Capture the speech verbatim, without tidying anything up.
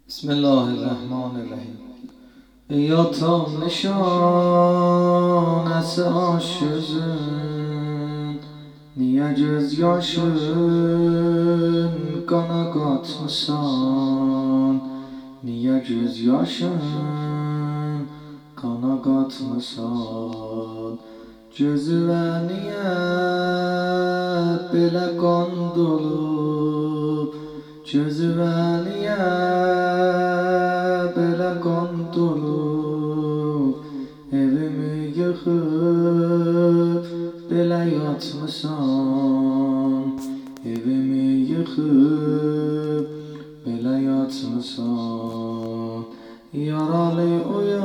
بسم الله الرحمن الرحیم. یا تا nişan aşığın, niye gözyaşın kana katmısan? Niye gözyaşın kana katmısan? Gözüve niye belə qan dolub? Gözüve niye belə qan dolub? Evimi yıxıb belə yatmısan? Evimi yıxıb belə yatmısan? Yaralı o